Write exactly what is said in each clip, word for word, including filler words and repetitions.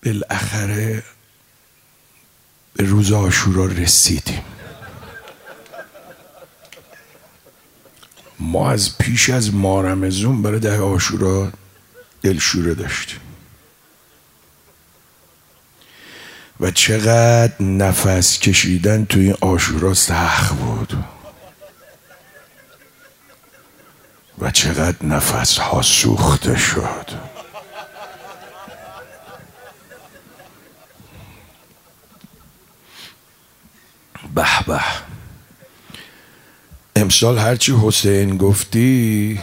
بالاخره به روز عاشورا رسیدیم. ما از پیش از ماه رمضان برای ده عاشورا دلشوره داشتیم و چقدر نفس کشیدن توی این عاشورا سخت بود و چقدر نفس ها سوخته شد. به به، امسال هرچی حسین گفتی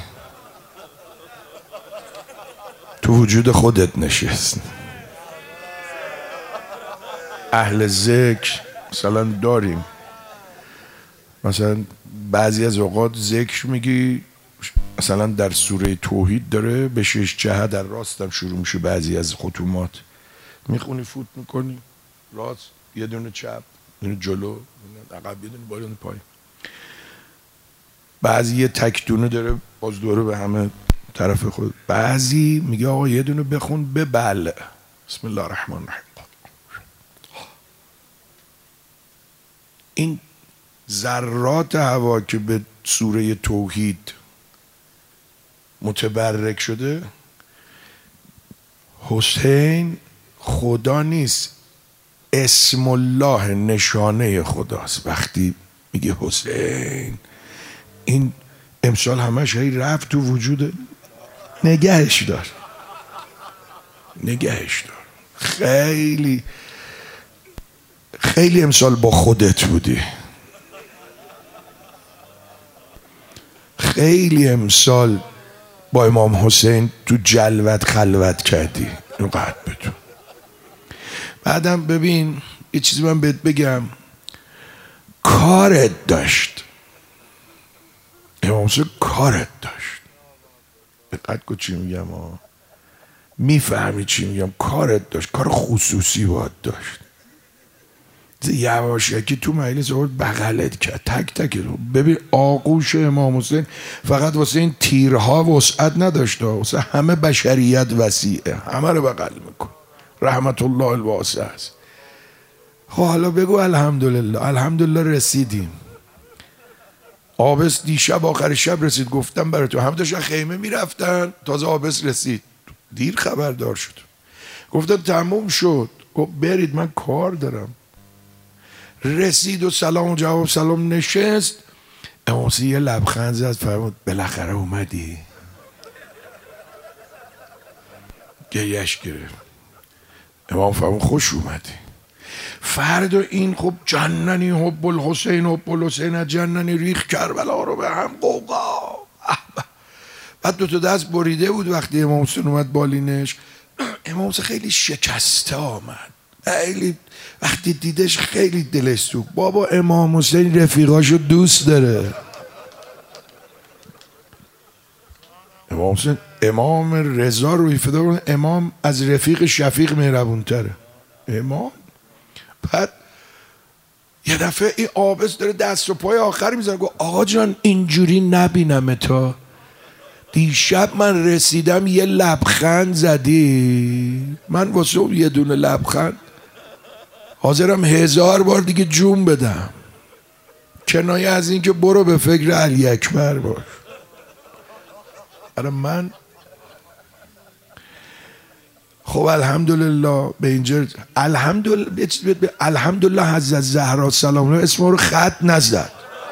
تو وجود خودت نشست. اهل ذکر مثلا داریم، مثلا بعضی از اوقات ذکر میگی مثلا در سوره توحید داره به شش جهت در راستم شروع میشه، بعضی از ختومات میخونی فوت میکنی راست، یه دونه چپ، یه دونه جلو، عقب، یه دونه بالا، یه دونه پایین. بعضی یه تک دونه داره باز دوره به همه طرف خود. بعضی میگه آقا یه دونه بخون به بل، بسم الله الرحمن الرحیم. این ذرات هوا که به سوره توحید متبرک شده، حسین خدا نیست، اسم الله نشانه خداست. وقتی میگه حسین، این امسال همش هی رفت تو وجود، نگهش دار نگهش دار. خیلی خیلی امسال با خودت بودی، خیلی امسال با امام حسین تو جلوت خلوت کردی، اینقدر بدون. بعدم ببین یه چیزی من بهت بگم، کارت داشت امام حسین، کارت داشت. دقت کن چی میگم ها، میفهمی چی میگم، کارت داشت، کار خصوصی باید داشت. یواشکی تو مجلس آورد بغلت کرد، تک تک. ببین آغوش امام حسین فقط واسه این تیرها وسعت نداشته، واسه همه بشریت وسیعه، همه رو بغل میکن. رحمت الله الواسع است. خب حالا بگو الحمدلله. الحمدلله رسیدیم. آبس دیشب آخر شب رسید، گفتم برای تو، همه داشتن خیمه میرفتن، تازه آبس رسید، دیر خبردار شد. گفتم تموم شد، گفت برید من کار دارم. رسید و سلام و جواب سلام نشست. امام حسین یه لبخند زد، فرمود بالاخره اومدی. گریش گرفت. امام فرمود خوش اومدی. فردا این خب جننی حب الحسین حب الحسین جننی ریخ کربلا رو به هم قوقا. بعد دو تا دست بریده بود وقتی امام حسین اومد بالینش. امام حسین خیلی شکسته آمد، خیلی وقتی دیدش خیلی دلش سوخت. بابا امام حسین رفیقاشو دوست داره. امام حسین امام رضا روی فدا، امام از رفیق شفیق مهربون تره. امام بعد یه دفعه این آبس داره دست و پای آخر میزنه، گفت آقا جان اینجوری نبینم تا دیشب من رسیدم یه لبخند زدی، من واسه یه دونه لبخند حاضرم هزار بار دیگه جون بدم، کنایه از این که برو به فکر علی اکبر باش. آره من خب الحمدلله به اینجا، الحمدلله الحمدلله حضرت زهرا سلام الله اسم رو خط نزد.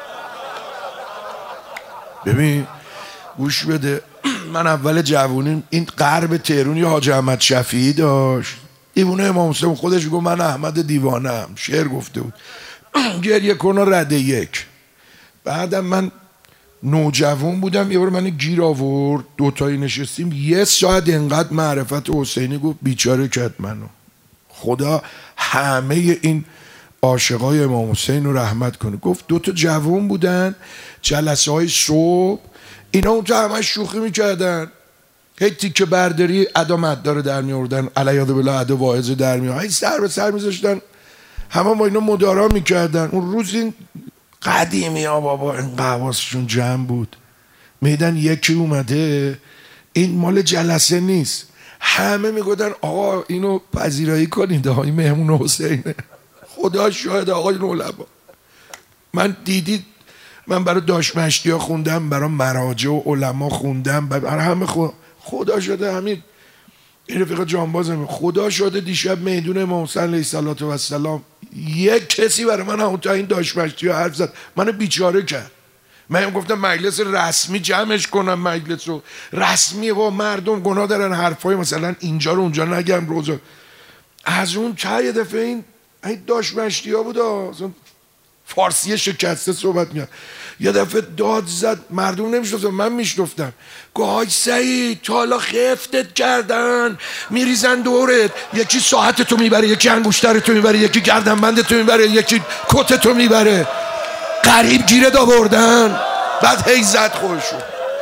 ببین گوش بده، من اول جوونیم این غرب تهرون یه حاج احمد شفیعی داشت، دیوانه امام حسین، خودش گفت من احمد دیوانم، شعر گفته بود. گریه کن رده یک. بعدم من نوجوان بودم، یه بار من گیر آورد، دوتایی نشستیم یه ساعت انقدر معرفت حسینی گفت بیچاره کرد منو. خدا همه این عاشقای امام حسین رو رحمت کنه. گفت دوتا جوان بودن، جلسه های صبح اینا اون تو همه شوخی میکردن، هی تیکه برداری ادا مدار در میوردن، علیاذ بالله ادا واعظ در میوردن، هی سر به سر میذاشتن، همه با اینا مدارا میکردن. اون روز این قدیمی ها بابا این قواسشون جمع بود، میدن یکی اومده این مال جلسه نیست، همه میگفتن آقا اینو پذیرایی کنید، این مهمون حسینه. خدا شاهد آقای علما، من دیدید من برای داش مشتی ها خوندم، برای مراجع و علما خوندم، برای همه خود. خدا شده همین این رفیق جانبازم، خدا شده دیشب میدون امام حسین علیه السلام یک کسی برای من همون تا این داش مشتی ها حرف زد، منو بیچاره کرد. من گفتم مجلس رسمی جمعش کنم، مجلس رو رسمی و مردم گناه دارن حرفای مثلا اینجا رو اونجا نگم روزا. از اون چه یه دفعه این این داش مشتی ها بود، فارسی شکسته صحبت میاد، یه دفعه داد زد، مردم نمیشنفتم، من میشنفتم. گفت های سعید تا حالا خفتت کردن، میریزن دورت، یکی ساعت تو میبره، یکی انگشتر تو میبره، یکی گردنبند تو میبره، یکی کت تو میبره، قریب گیرت آوردن. بعد هی زد خودشون.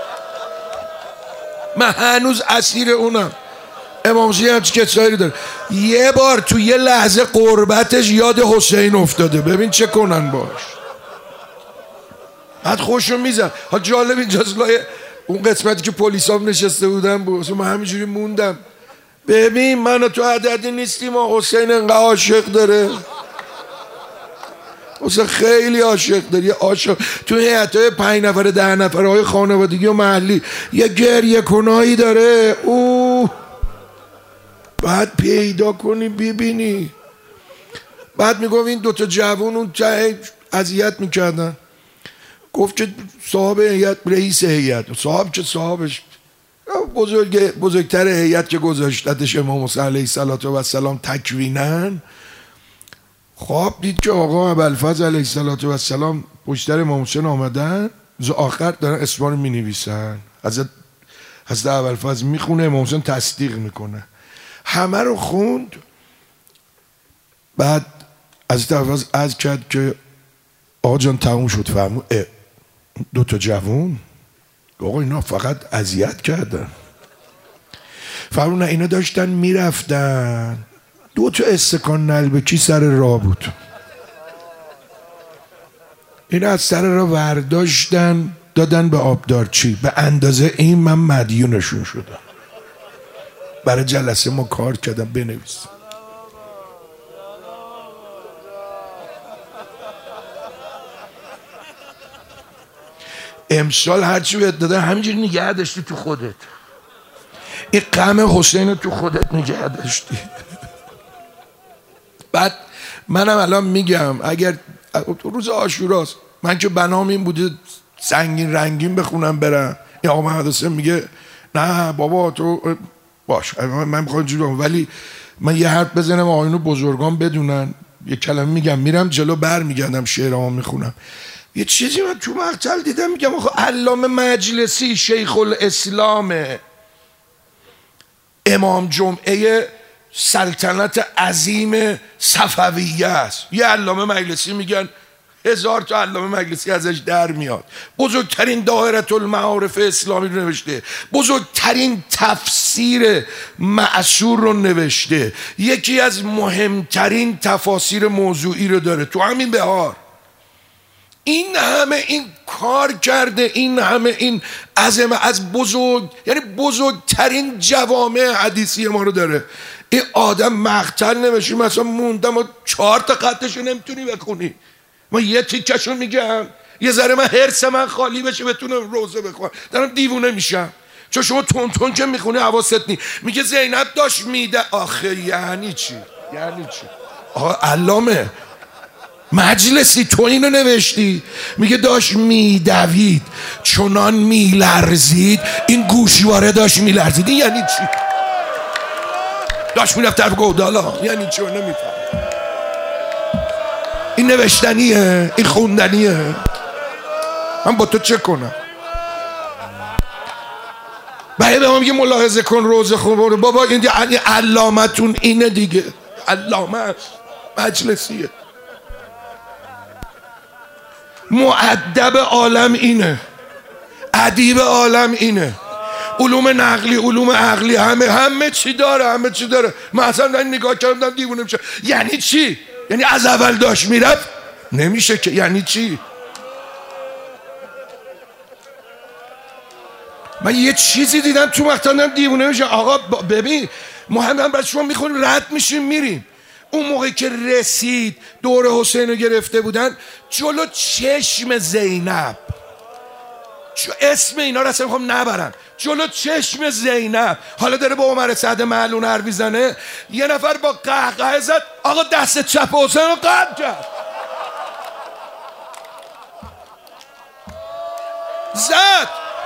من هنوز اسیر اونم. امام حسین همچی کسایی داره. یه بار تو یه لحظه قربتش یاد حسین افتاده، ببین چه کنن باش. بعد خوشو میزن. ها جالب اینجاست، لای اون قسمتی که پلیسام نشسته بودن بود، من همینجوری موندم. ببین من و تو عددی نیستیم، حسین انقدر عاشق داره، حسین خیلی عاشق داره، یه عاشق تو هیئت‌های پنج نفره ده نفره های خانوادگی و محلی یه گریه کنایی داره. اوه بعد پیدا کنی ببینی. بعد میگم این دوتا جوان اون ته اذیت میکردن، گفت که صاحب هیئت، رئیس هیئت، صاحب که صاحبش بزرگ بزرگتر هیئت که گذاشتتش امام حسین علیه السلام تکوینن، خواب دید که آقا ابوالفضل علیه السلام پشتر امام حسین آمدن، روز آخر دارن اسما رو مینویسن، حضرت حضرت ابوالفضل میخونه، امام حسین تصدیق میکنه. همه رو خوند. بعد حضرت ابوالفضل عرض کرد که آقا جان تموم شد. فرمود دو تا جوون، آقا اینا فقط اذیت کردن. فرمود نه اینا داشتن میرفتن، دو تا استکان نلبکی سر راه بود، اینا از سر راه ورداشتن دادن به آبدارچی، به اندازه این من مدیونشون شدم. برای جلسه ما کار کردم بنویس. امسال هرچی بهت دادن همینجوری نگه داشتی تو خودت، این غم حسین رو تو خودت نگه داشتی. بعد منم الان میگم اگر روز عاشوراست، من که بنام این بوده سنگین رنگین بخونم برم، این آقا محمد حسین میگه نه بابا تو باش من میخوام جلو، ولی من یه حرف بزنم آقایون بزرگان بدونن، یه کلمه میگم میرم جلو بر میگردم شعرامو میخونم. یه چیزی من تو مقتل دیدم میگم آخه علامه مجلسی شیخ الاسلام امام جمعه سلطنت عظیم صفویه است، یه علامه مجلسی میگن هزار تا علامه مجلسی ازش در میاد، بزرگترین دائره المعارف اسلامی رو نوشته، بزرگترین تفسیر معصور رو نوشته، یکی از مهمترین تفاسیر موضوعی رو داره تو همین بهار. این همه این کار کرده، این همه این عظمه از بزرگ، یعنی بزرگترین جوامع حدیثی ما رو داره. این آدم مقتل نوشی مثلا موندم و چهار تا خطش رو نمیتونی بخونی، من یه تیکشو میگم یه ذره من حرس من خالی بشه بتونم روزه بخونم، دارم دیوونه میشم. چون شما تون تون که میخونی حواست نی. میگه زینب داشت میده، آخه یعنی چی؟ یعنی چی؟ آقا علامه مجلسی تو اینو نوشتی؟ میگه داشت میدوید چنان میلرزید، این گوشواره داشت میلرزید، این یعنی چی؟ داشت میرفت طرف گودالا، یعنی چی؟ نمیفهم. این نوشتنیه؟ این خوندنیه؟ من با تو چه کنم؟ باید به ما میگه ملاحظه کن روزه خون بابا، این علامتون اینه دیگه، علامه مجلسیه. مؤدب عالم اینه، ادیب عالم اینه، علوم نقلی علوم عقلی همه همه چی داره، همه چی داره. من اصلا این نگاه کردم دیوونه میشه. یعنی چی؟ یعنی از اول داشت میرفت؟ نمیشه که. یعنی چی؟ من یه چیزی دیدم تو مقطع دیوونه میشه. آقا ببین ما هم برای شما میخونیم رد میشیم میریم. اون موقعی که رسید دور حسین رو گرفته بودن جلو چشم زینب، اسم اینا رو اصلا میخوام نبرن، جلو چشم زینب حالا داره با عمر سعد معلون حرف میزنه، یه نفر با قهقه زد آقا دست چپ حسین رو قطع کرد، زد.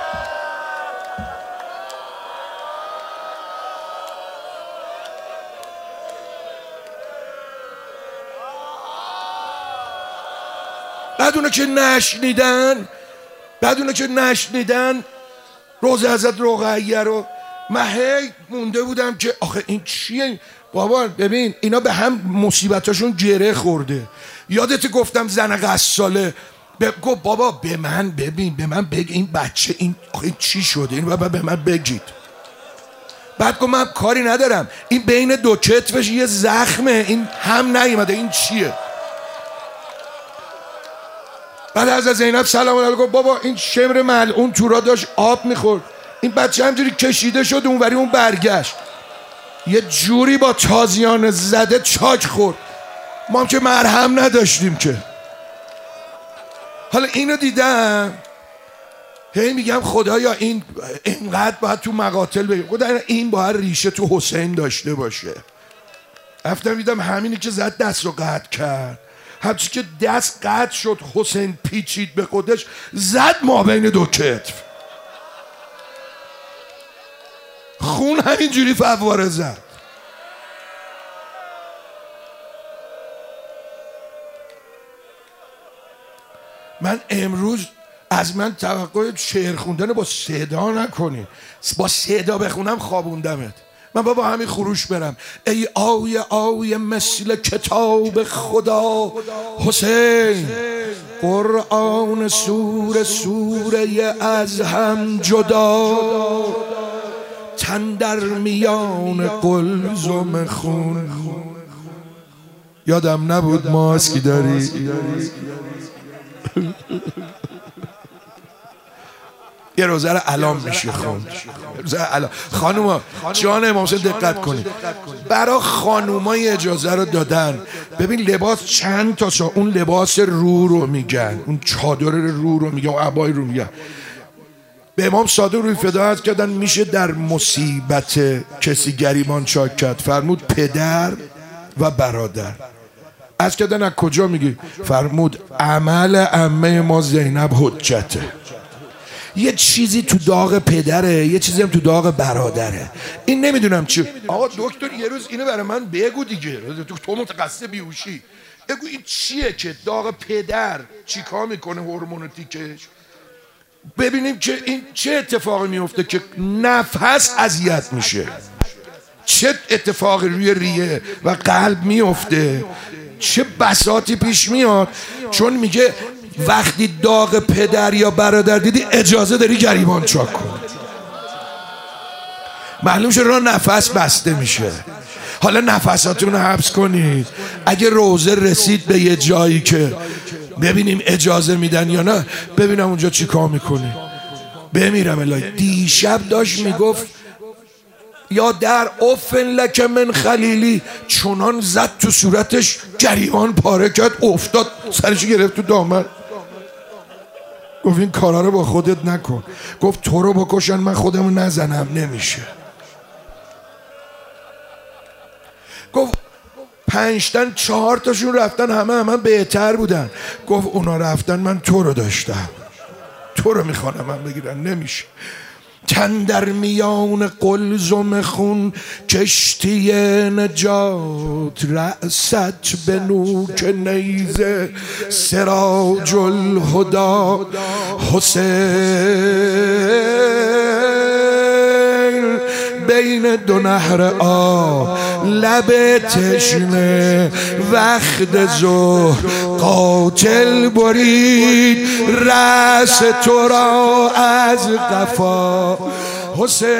بعد اونو که نشنیدن بعد اونو که نشنیدن روز حضرت رقیه رو من هی مونده بودم که آخه این چیه بابا. ببین اینا به هم مصیبتاشون گره خورده. یادت گفتم زن غساله گفت بابا به من ببین به من بگی این بچه این آخه چی شده این بابا به من بگید. بعد گفت من کاری ندارم این بین دو کتفش یه زخمه این هم نیومده این چیه. بعد از زینب سلام علیکم گفت بابا این شمر ملعون تو را داشت آب میخورد این بچه همجوری کشیده شد اونوری اون برگشت یه جوری با تازیان زده چاک خورد. ما هم که مرهم نداشتیم که. حالا اینو دیدم هی میگم خدایا این اینقدر باید تو مقاتل بگیم خدا این باید ریشه تو حسین داشته باشه. رفتم دیدم همینی که زد دست رو قطع کرد، همچی که دست قطع شد حسین پیچید به خودش زد ما بین دو کتف، خون همینجوری فواره زد. من امروز از من توقع شعر خوندن با صدا نکنی، با صدا بخونم خوابوندمت. من بابا همین خروش برم ای آوی آوی مثل کتاب خدا حسین، قرآن سوره سوره از هم جدا، تن در میان قلزم خون. یادم نبود ماسکی داری یه روزه رو الان میشه خوند. خانوما جان امام حسین دقت کنید، برای خانومای اجازه رو دادن. ببین لباس چند تا سا اون لباس رو رو میگن، اون چادر رو رو میگن، اون عبای رو میگن. به امام صادق روی فدا عرض کردن میشه در مصیبت کسی گریبان چاک کرد؟ فرمود پدر و برادر. عرض کردن از کجا میگی؟ فرمود عمل عمه ما زینب حجته. یه چیزی تو داغ پدره یه چیزی هم تو داغ برادره. این نمیدونم چی. آقا دکتر یه روز اینو برای من بگو دیگه، تو متخصص بیهوشی بگو این چیه که داغ پدر چیکار میکنه هورمونتیکش، ببینیم که این چه اتفاقی میفته که نفس اذیت میشه، چه اتفاقی روی ریه و قلب میفته، چه بساطی پیش میاد. چون میگه وقتی داغ پدر یا برادر دیدی اجازه داری گریبان چاک کن. معلوم شد راه نفس بسته میشه. حالا نفساتون رو حبس کنید. اگه روزه رسید به یه جایی که ببینیم اجازه میدن یا نه، ببینم اونجا چی کار میکنی. بمیرم الهی. دیشب داشت میگفت یا در افن لک من خلیلی، چنان زد تو صورتش گریبان پاره کرد افتاد سرش گرفت تو دامن. گفت این کارا رو با خودت نکن. گفت تو رو بکشن من خودمو نزنم نمیشه. گفت پنجتن چهار تاشون رفتن همه همه بهتر بودن. گفت اونا رفتن من تو رو داشتم، تو رو میخوانم من بگیرن نمیشه. تن در میان قلزم خون کشتی نجات، رأست به نوک نیزه سراج الهدا. حسین بین دو نهر آب لب تشنه وقت ظهر قاتل برید رأس تو را از قفا. حسین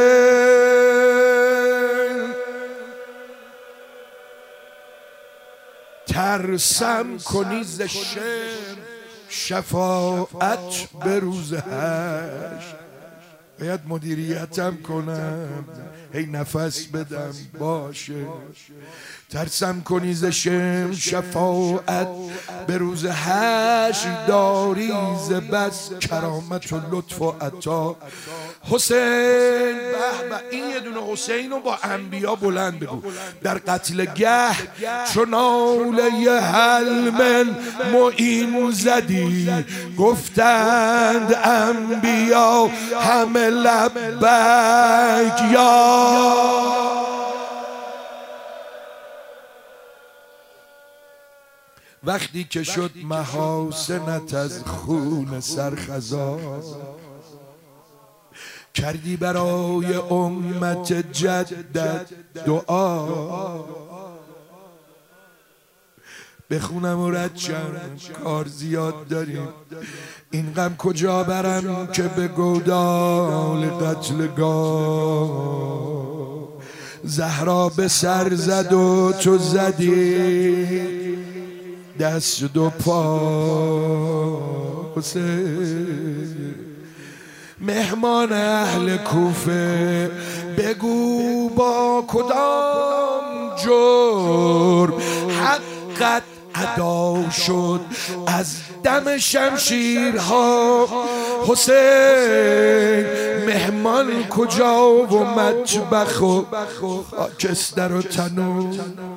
ترسم کنی ز شفاعت به روز حشر. باید مدیریتم کنم، هی نفس بدم باشه. ترسم کنی ز شم شفاعت به روز حشر داری ز بس کرامت و لطف و عطا. حسین به به، این یه دونه حسین رو با انبیا بلند بگو. در قتل گه چون ناله حل من معین زدی، گفتند انبیا همه لبیک یا. وقتی که شد محاسنت از خون سرخزار، کردی برای امت جدت دعا. بخونم و رد شم کار زیاد داریم، این غم کجا برم که به گودال قتلگاه. زهرا به سر زد و تو زدی دست دو پا. مهمان اهل کوفه بگو با کدام جرم حقت ادا شد از دم شمشیرها. حسین مهمان کجا و مطبخ و خاکستر و تنور،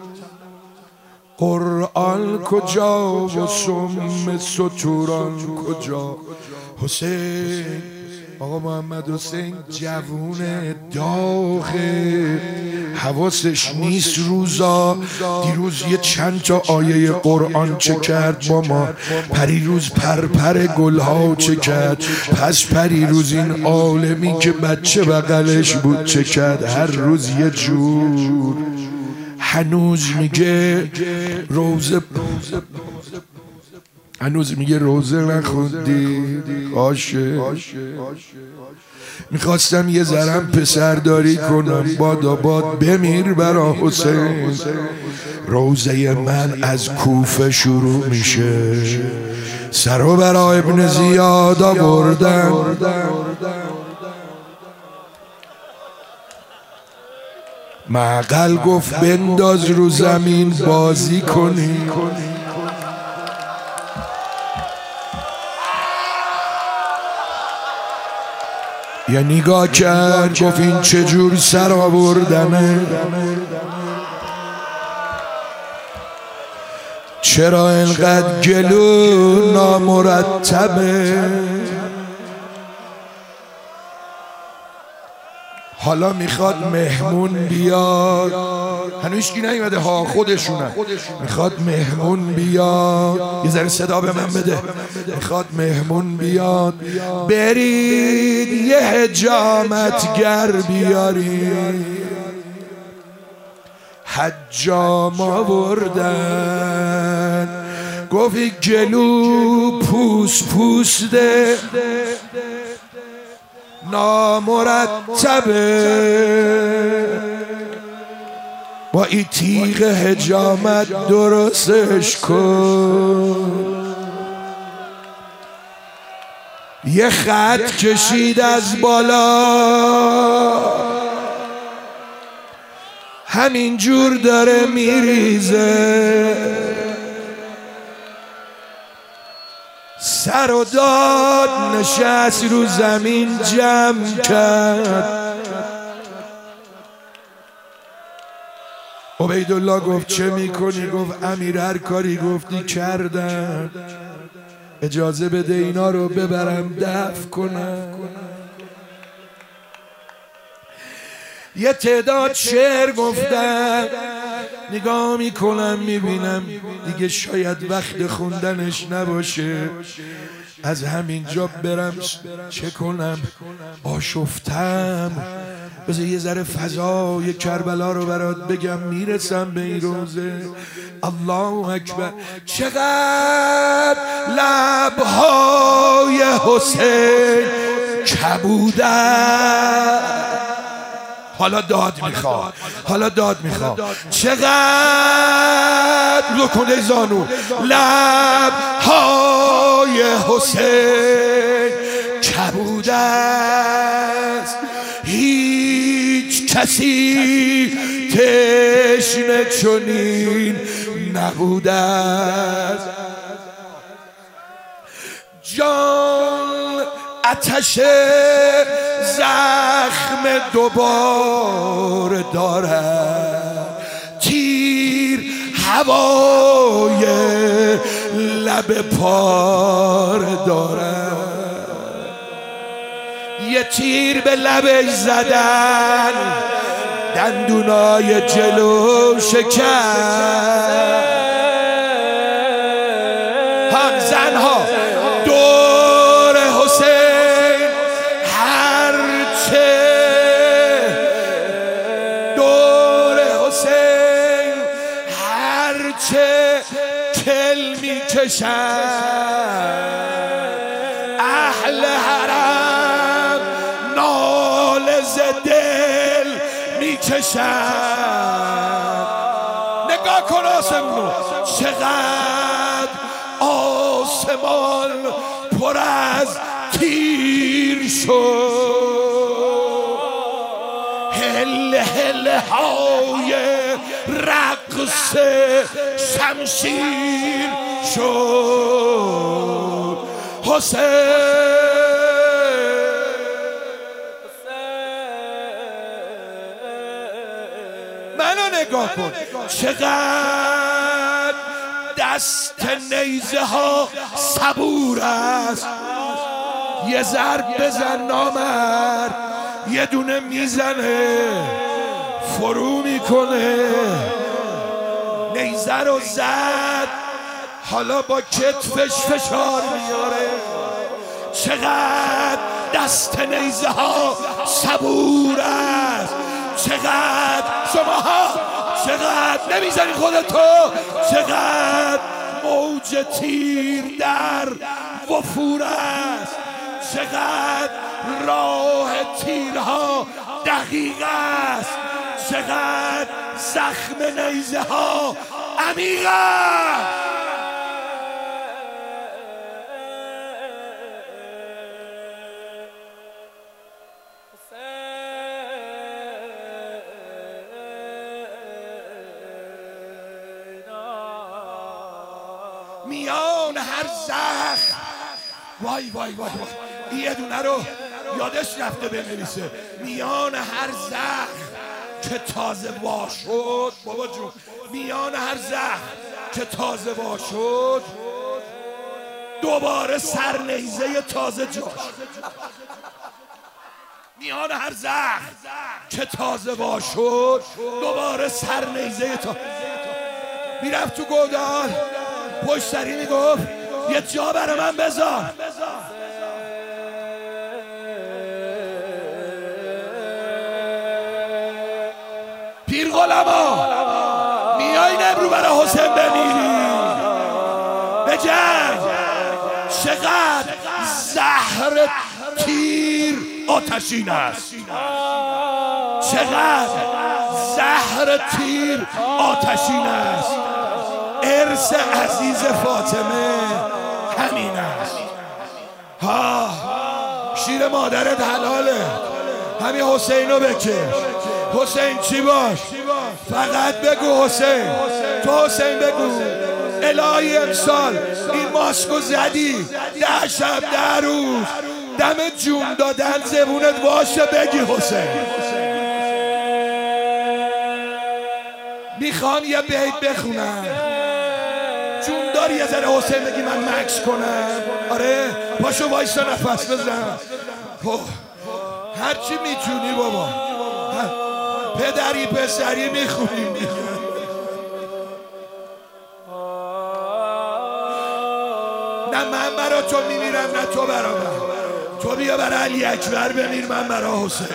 قرآن کجا و سم ستوران کجا. حسین آقا محمد حسین جوون داغه، حواسش نیست روزا. دیروز یه چند تا آیه قرآن چه کرد با ما، پریروز پرپر گلها چه کرد، پس پریروز این عالمی که بچه بغلش بود چه کرد. هر روز یه جور. هنوز میگه روزه هنوز میگه روزه نخوندی باشه. میخواستم یه ذرم پسرداری کنم، بادا باد بمیر برا حسین. روزه من از کوفه شروع میشه، سرو برا ابن زیاد آوردن. معقل گفت بنداز رو زمین بازی کنی. یا نگاه کرد گفت این چجور سر آوردنه، چرا اینقدر گلو نامرتبه. حالا میخواد مهمون بیاد، هنوز کی نیومده ها، خودشونه. میخواد مهمون بیاد، یه ذره صدا به من بده. میخواد مهمون بیاد، برید یه حجامتگر بیارید. حجام آوردن، گفتی گلو پوس پوس ده نامرتبه، با این تیغ حجامت درستش کن. یه خط کشید از بالا، همین جور داره میریزه. سر و داد نشست رو زمین جمع کرد. عبیدالله گفت چه میکنی؟ گفت امیر هر کاری گفتی کردم، اجازه بده اینا رو ببرم دفن کنم. یه تعداد شعر گفتن، نگاه میکنم میبینم دیگه شاید وقت خوندنش نباشه، از همین جا برم چه کنم؟ آشفتم. بذار یه ذره فضای کربلا رو برات بگم میرسم به این روزه. الله اکبر. چقدر لبهای حسین کبودن. حالا داد میخواد، حالا داد میخواد. چقدر لکنه زانو لبهای حسین کبودن. کسی تشنه چنین نبوده است. جان آتش زخم دوباره دارد، تیر هوای لب پار دارد. یه تیر به لبش زدن دندونای جلو شکست. هم زنها دور حسین هرچه دور حسین هرچه کل میکشن، اهل حرم ناله ز دل میکشن. نگاه کن آسمون چقدر آسمان پر از تیر شد. هله هله های رقص شمشیر شد. حسین منو نگاه کن چقدر دست نیزه ها صبور است. یه ضرب بزن نامرد یه دونه میزنه فرو میکنه. نیزه رو زد حالا با کتفش فشار میاره. چقدر دست نیزه ها صبور است. چقدر شماها چقدر نمیزنی خودتو. چقدر موج تیر در وفور است. چقدر راه تیرها دقیق است. چقدر زخم نیزه ها عمیق است. میان هر زخم وای وای وای وای یه دونه رو یادش رفته بنویسه. میان هر زخم که تازه وا شد بابا جون، میان هر زخم که تازه وا شد دوباره سرنیزه تازه جاش. میان هر زخم که تازه وا شد دوباره سرنیزه تا میرفت تو گودال پشت سری میگفت یه جا برای من بذار. پیر غلاما میای نبرو برای حسین بمیری به جنگ. چقدر زهر تیر آتشین است. چقدر زهر تیر آتشین است. ارث عزیز فاطمه همین است. ها شیر مادرت حلاله. همین حسینو بکش. حسین چی باش فقط بگو حسین. تو حسین بگو الهی امسال این ماسکو زدی ده شب ده روز دم جون دادن زبونت باشه بگی حسین. میخوان یه بیت بخونم جون داری یه ذره حسین بگی من مکس کنم. آره پاشو وایسا نفس بزن. هرچی میتونی بابا. پدری پسری میخونیم. نه من برا تو میمیرم نه تو برا من. تو بیا برا علی اکبر بمیر من برا حسین.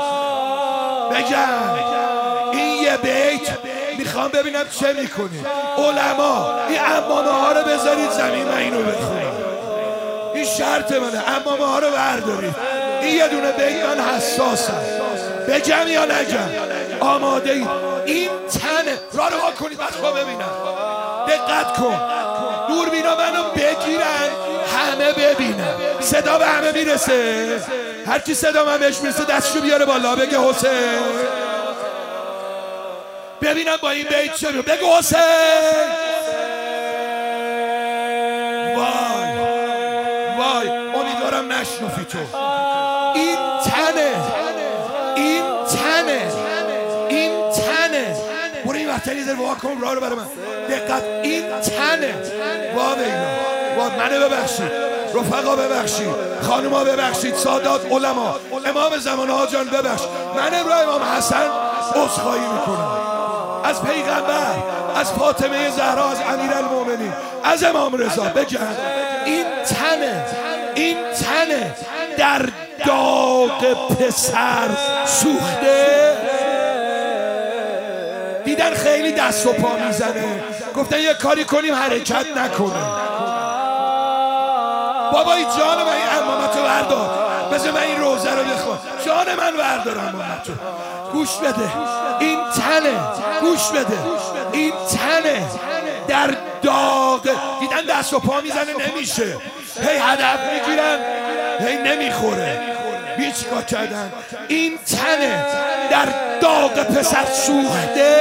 بگم این یه بیت میخوام ببینم چه میکنی. علما این امامه ها رو بذارید زمین من اینو بخونم. این شرط منه. امامه ها رو بردارید. این یه دونه بیت من حساسم. بگم یا نگم آماده اید. این تنه را رو ها کنید بچه ها ببینم. دقت کن دوربینا منو بگیرن همه ببینن. صدا به همه میرسه. هر کی صدا من بهش میرسه دستشو بیاره بالا بگه حسین. ببینم با این بیت چه رو. بگو حسین. وای وای امیدوارم نشنفی تو. این تنه این تنه این تنه. برو این وقتن یه ذره واقع کن راه رو برای من. دقت این تنه. وای اینا وای منو ببخشید رفقا، ببخشید خانوما، ببخشید سادات علما، امام زمان ها جان ببخش. من امروز امام حسن عذرخواهی میکنم از پیغمبر، از فاطمه زهرا، از امیرالمومنین، از امام رضا. بگم این تنه این تنه در داغ پسر سوخته. دیدن خیلی دست و پا میزنه، گفتن یه کاری کنیم حرکت نکنه. بابا این جان من این امامتو بردار، بذار من این روزه رو بخوام، جان من بردارم امامتو. گوش بده این تنه، گوش بده این تنه در داغ. دیدن دست و پا میزنه نمیشه، هی هدف میگیرن هی نمیخوره. بی چیکار کردن؟ این تنه در داغ پسر سوخته.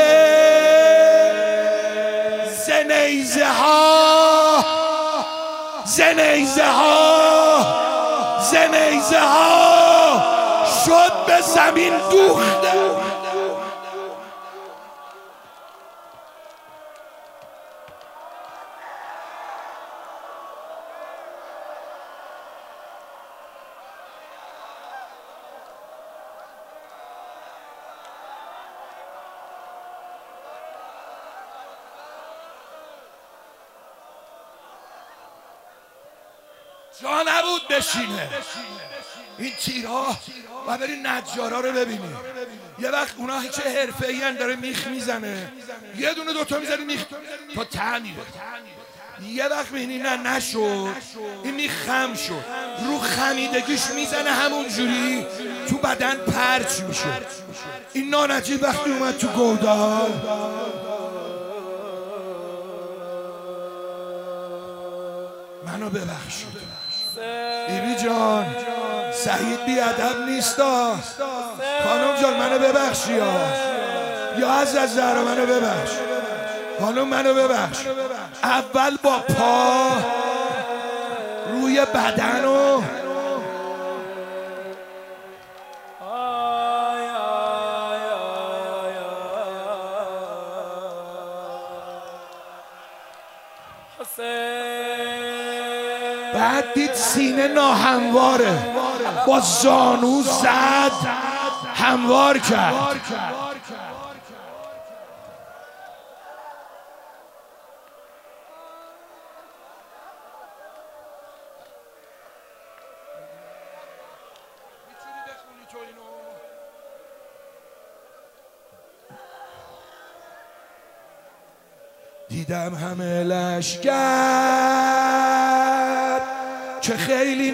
زنیزه ها زنیزه ها زنیزه ها شد به زمین دوخته. جا نبود بشینه. این تیرها و بری نجارا رو ببینی، یه وقت اونا هیچ حرفه‌ای ان داره میخ میزنه، یه دونه دوتا میزنه میخ تا تعمیره. یه وقت میبینی نه نشد، این میخ خم شد، رو خمیدگیش میزنه همون جوری تو بدن پرچ میشه. این نانجیب وقتی اومد تو گودال منو ببخشید بیبی جان، سعید بیادب نیستا. خانم جان منو ببخشی یا یا از از زهرا منو ببخش. خانم منو ببخش. اول با پا روی بدن و بعد دید سینه ناهمواره، با زانو زد هموار کرد. دیدم همه لشکر که خیلی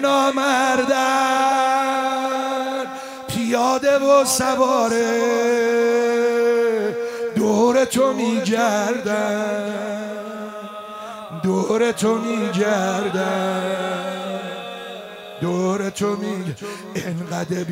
نامردن، پیاده و سواره دور تو میگردن، دور تو میگردن، دور تو میگردن. انقدر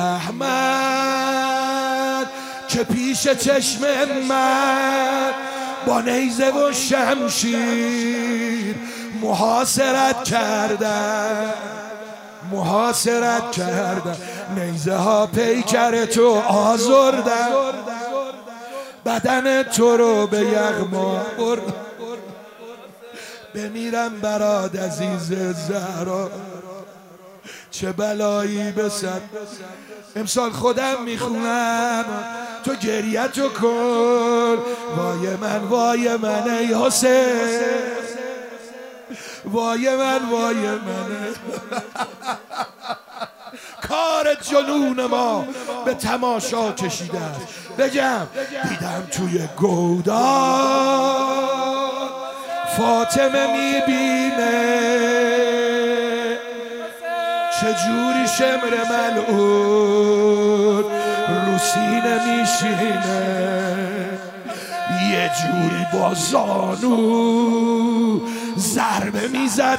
بیرحمت که پیش چشم من با نیزه و شمشیر محاصرت کردن، محاصرت کردن. نیزه ها پیکر تو آزردن، بدن تو رو به یغما بردن. بمیرم برات عزیز زهرا، چه بلایی به سر. امسال خودم میخونم تو گریه تو کن. وای من وای من ای حسین، وای من وای من. کار جنون ما به تماشا کشیده است. بگم دیدم توی گودال فاطمه میبینه چجوری شمر ملعون رو سینه میشینه، یه جوری با زانو ضربه میزد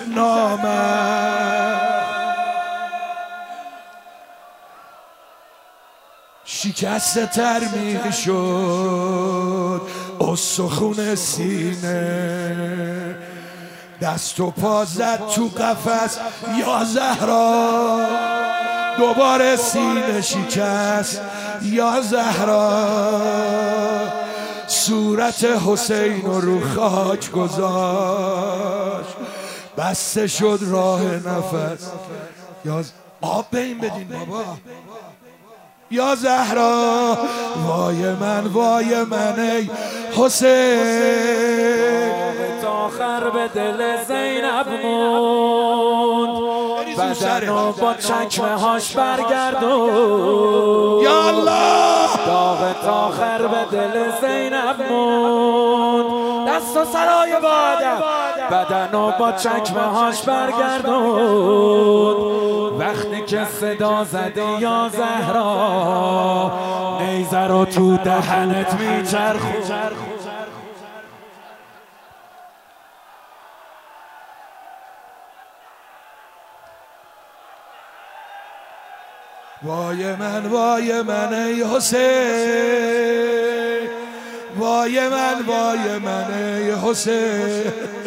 نامم. شکسته تر می شد استخون سینه، دست و پا زد تو قفس یا زهرا، دوباره سینه شکست یا زهرا، صورت حسین رو خاک گذاشت، بسته شد راه نفس. یا آب به این بدین بابا. یا زهرا وای من وای من ای حسین، آخر به دل زینب موند، بدنو با چکمه هاش برگردون. یا الله داغت آخر به دل زینب موند، دست و سرای بادم بدنو با چکمه هاش برگردون. وقتی که صدا زدی یا زهرا، نیزه رو تو دهنت میچرخون. وای من وای من ای حسین، وای من وای من ای حسین.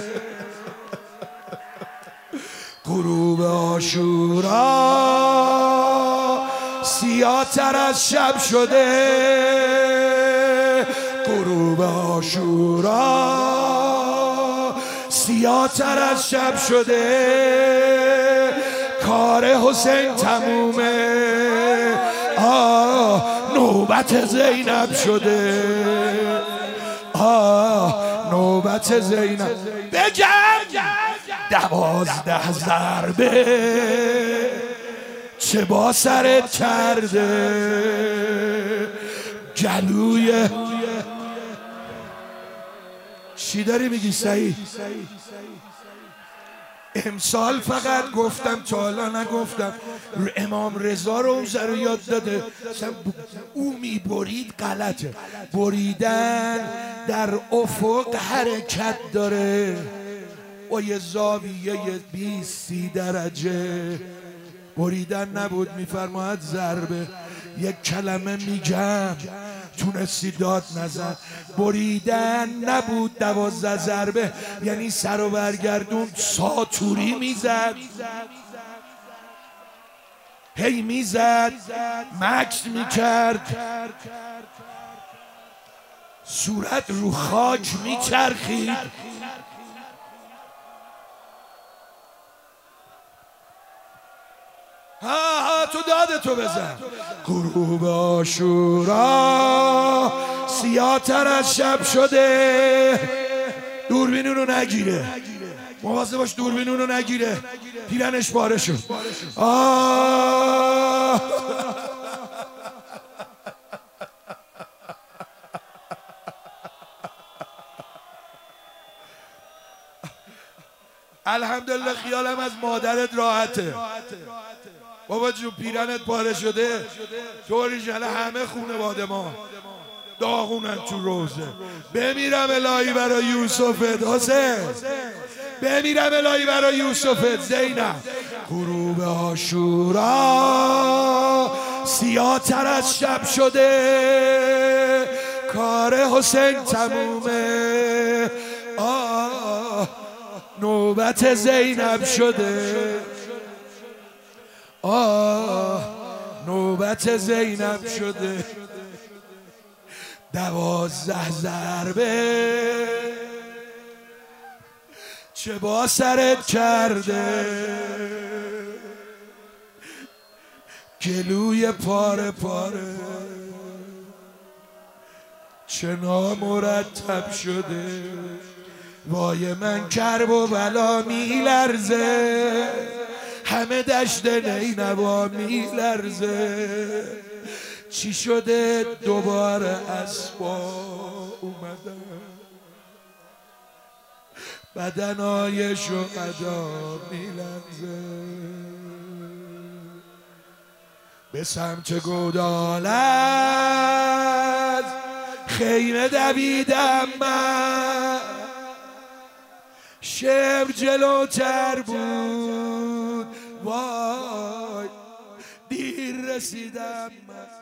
غروب عاشورا سیاه‌تر از شب شده، غروب عاشورا سیاه‌تر از شب شده، کار حسین تمومه، آه نوبت زینب شده، آه نوبت زینب. بگم دوازده ضربه چه با سرت کرده، گلوی چی داری میگی سعید؟ امسال فقط گفتم تا حالا نگفتم، امام رضا رو اون ذره یاد داده، او میبرید غلطه، بریدن در افق حرکت داره با یه زاویه بیست درجه، بریدن نبود، میفرماید ضربه. یک کلمه میگم تونستی داد نزن، بریدن نبود، دوازده ضربه یعنی سر و برگردون، ساتوری میزد، هی میزد، مکس میکرد، صورت رو خاک میچرخید. ها ها تو دادتو بزن. غروب عاشورا سیاه‌تر از شب شده، دوربین رو نگیره، مواظب باش دوربین رو نگیره، پیرنش پاره شد. آه الحمدلله خیالم از مادرت راحته. بابا جون پیرنت پاره شده، طوری جله همه خونواده ما داغونن تو روزه. بمیرم الهی برای یوسفت حسین، بمیرم الهی برای یوسفت زینب. غروب عاشورا سیاه‌تر از شب شده، کار حسین تمومه، آه نوبت زینب شده، آه نوبت زینب شده. دوازده ضربه چه با سرت کرده، گلوی پاره پاره چه نامرتب شده. وای من کرب و بلا میلرزه، همه دشت نینوا میلرزه، چی شده دوباره اسبا اومدن، بدنای شهدا میلرزه. به سمت گودالت خیمه دویدم من، شبر جلوتر بود، وای دیر رسیدم من.